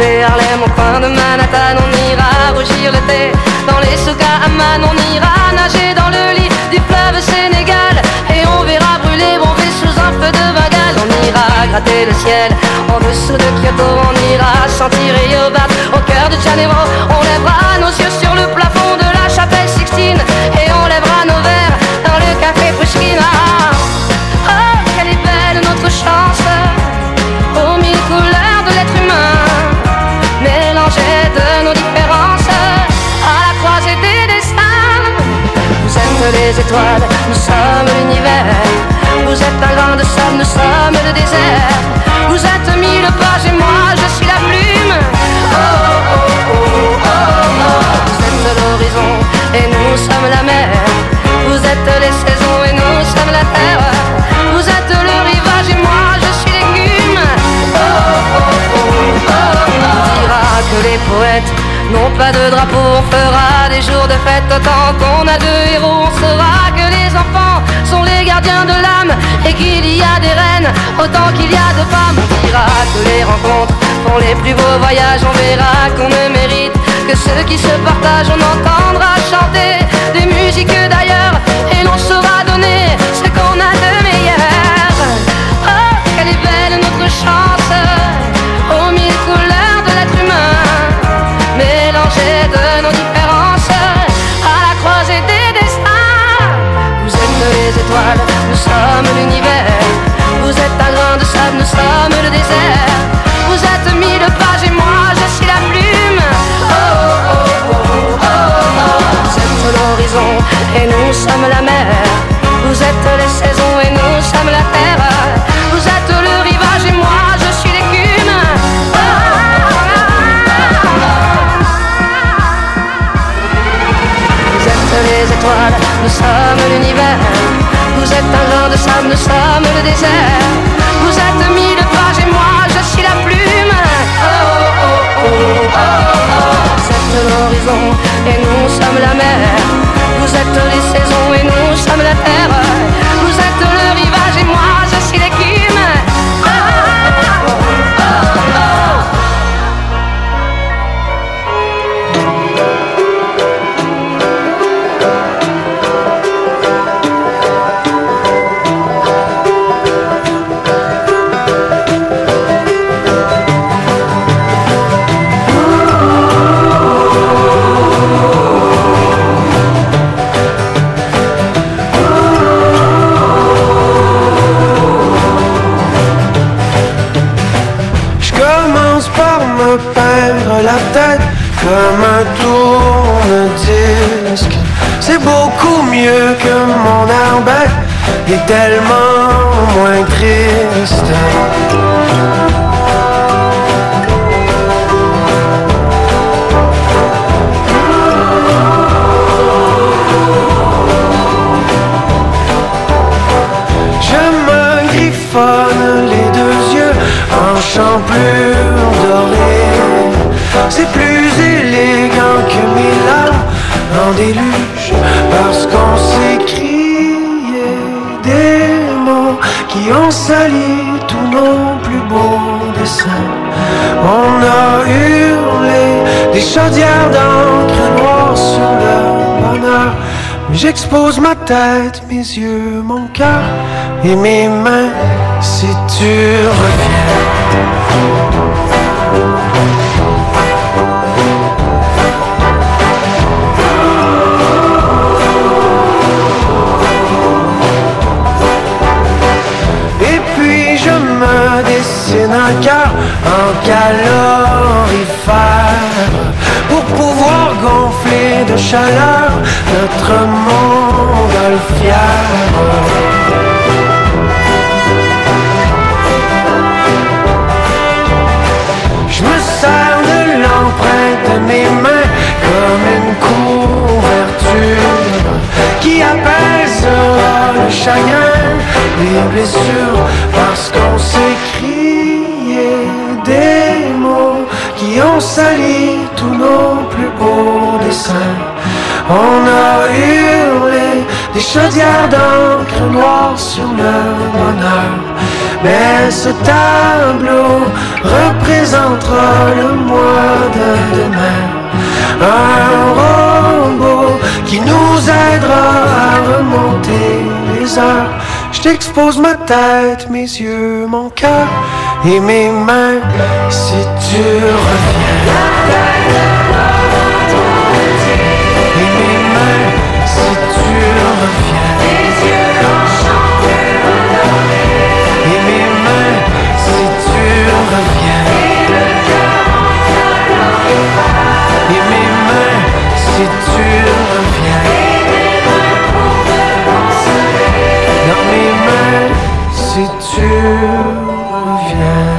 côté Harlem, au coin de Manhattan, on ira rougir le thé. Dans les souks à Amman, on ira nager dans le lit du fleuve Sénégal. Et on verra brûler Bombay sous un feu de Bengale. On ira gratter le ciel en dessous de Kyoto. On ira sentir Yobat au cœur de Janeiro. On lèvera nos yeux sur le plafond de la chapelle Sixtine. Et on lèvera nos verres dans le café Pushkin. Oh, quelle est belle notre chance, aux mille couleurs de l'être humain, mélangées de nos différences, à la croisée des destins. Vous êtes les étoiles, nous sommes l'univers. Vous êtes un grain de sable, nous sommes le désert. Vous êtes mille pages et moi je suis la plume. Oh, oh, oh, oh, oh. Vous êtes l'horizon et nous sommes la mer. Vous êtes les saisons et nous sommes la terre. Vous êtes le rivage et moi je suis l'écume. Oh, oh, oh, oh, oh. On dira que les poètes n'ont pas de drapeau. On fera des jours de fête autant qu'on a de héros. On saura que les enfants sont les gardiens de l'âme et qu'il y a des reines autant qu'il y a de femmes. On dira que les rencontres font les plus beaux voyages. On verra qu'on ne mérite que ceux qui se partagent. On entendra chanter des musiques d'ailleurs et l'on saura donner ce qu'on a de meilleur. Oh, quelle est belle notre chance, aux mille couleurs de l'être humain, mélangées de nos différences, à la croisée des destins. Vous êtes les étoiles, nous sommes l'univers. Vous êtes un grain de sable, nous sommes le désert. Vous êtes mille pages et moi je suis la plume. Oh, oh, oh, oh, oh. Vous êtes l'horizon et nous sommes la mer. Vous êtes les saisons et nous sommes la terre. Vous êtes le rivage et moi je suis l'écume. Oh, oh, oh, oh. Vous êtes les étoiles, nous sommes l'univers. Vous êtes un grain de sable, nous sommes le désert. Vous êtes mille pages et moi je suis la plume. Oh, oh, oh, oh, oh. Vous êtes l'horizon et nous sommes la mer. Vous êtes les saisons et nous sommes la terre. Vous êtes le rivage et moi je suis l'écume. Oh, oh, oh, oh. La tête comme un tourne-disque. C'est beaucoup mieux que mon airbag et tellement moins triste. Je me griffonne les deux yeux en champlure dorée. C'est plus élégant que mes larmes en déluge, parce qu'on s'écriait des mots qui ont sali tous nos plus beaux dessins. On a hurlé des chaudières d'encre noire sur le bonheur. Mais j'expose ma tête, mes yeux, mon cœur et mes mains si tu reviens. Dessine un cœur en calorifère pour pouvoir gonfler de chaleur notre montgolfière. Je me sers de l'empreinte de mes mains comme une couverture qui apaisera le chagrin, les blessures, parce qu'on s'écriait des mots qui ont sali tous nos plus beaux dessins. On a hurlé des chaudières d'encre noire sur le bonheur. Mais ce tableau représentera le mois de demain. Un robot qui nous aidera à remonter les heures. Je t'expose ma tête, mes yeux, mon cœur et mes mains. Si tu reviens, et mes mains, si tu reviens, les yeux enchantés, et mes mains, si tu reviens, et le cœur en flamme, et mes mains, si tu reviens, et mes mains pour me consoler, dans mes mains, si tu reviens.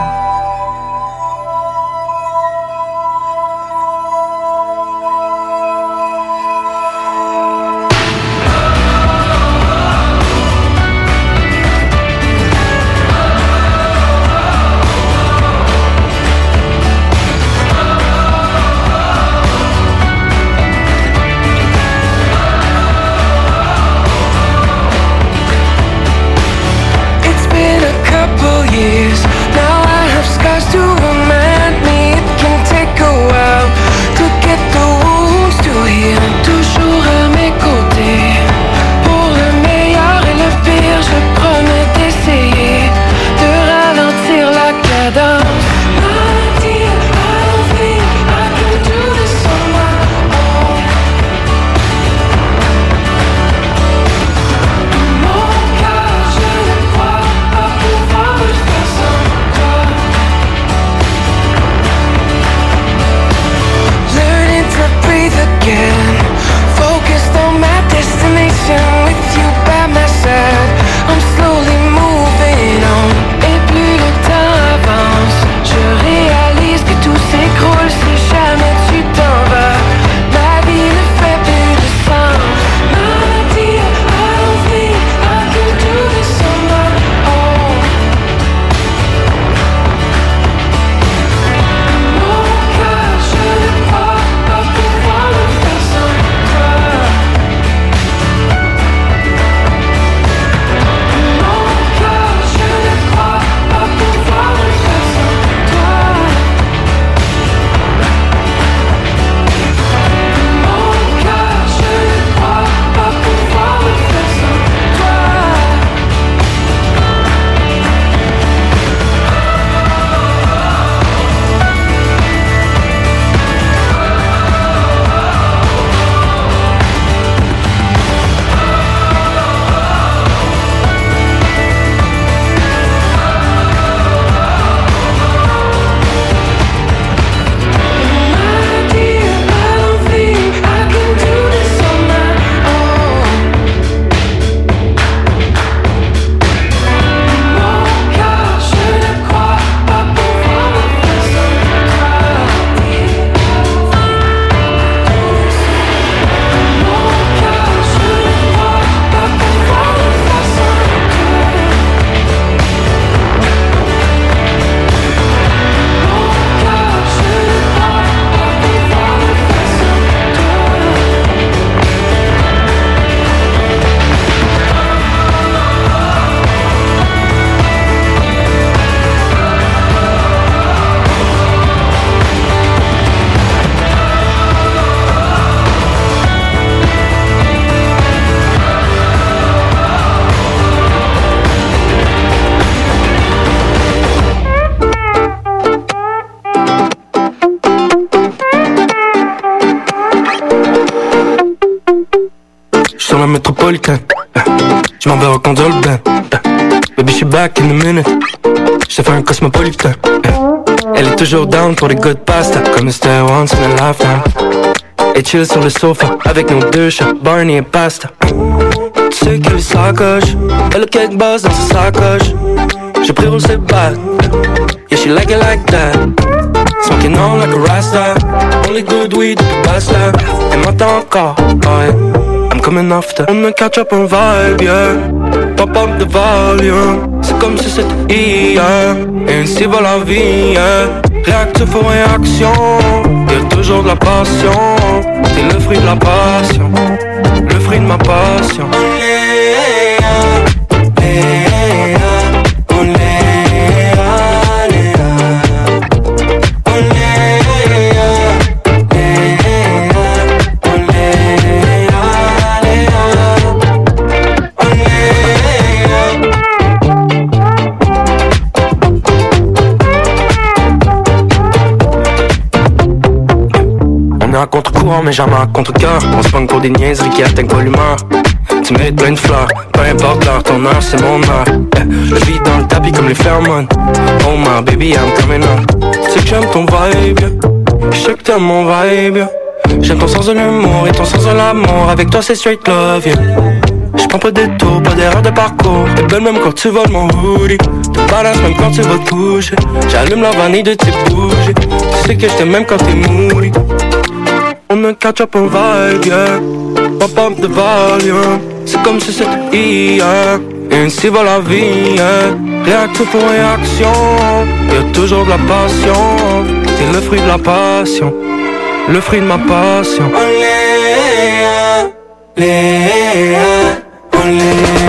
Métropolitain, je m'en vais reconduire le bain. Baby, je suis back in a minute. J'ai fait un cosmopolitain. Elle est toujours down pour les good pasta, comme c'était once in a lifetime. Et chill sur le sofa avec nos deux chats, Barney et Pasta. Tu sais qu'elle est sacoche, elle a quelques buzz dans sa sacoche. J'ai pris roule ses battes, yeah she like it like that. Smoking on like a rasta, only good weed depuis basta. Elle m'entend encore, ouais. I'm coming after. On me catch up on vibe, yeah. Pop up the volume. C'est comme si c'était hier. Et ainsi va la vie, yeah. Réactif aux réactions. Y'a toujours de la passion. T'es le fruit de la passion. Le fruit de ma passion. On est à contre-courant mais jamais à contre-cœur. On se pogne pour des niaiseries qui atteignent pas l'humeur. Tu mérites plein de fleurs, peu importe l'heure, ton heure c'est mon heure. Je vis dans le tapis comme les phéromones. Oh my baby, I'm coming on. Tu sais que j'aime ton vibe, je sais que t'aimes mon vibe. J'aime ton sens de l'humour et ton sens de l'amour. Avec toi c'est straight love, yeah. J'prends pas de détour, pas d'erreur de parcours. T'es belle même quand tu voles mon hoodie. Te balance même quand tu vas te coucher. J'allume la vanille de tes bougies. Tu sais que j't'aime même quand t'es moody. On a catch up un vibe, yeah. Pop up the volume. C'est comme si c'était hier. Et ainsi va la vie, yeah. Réaction pour réaction. Y'a toujours de la passion. T'es le fruit de la passion. Le fruit de ma passion. Léa, Léa, Léa.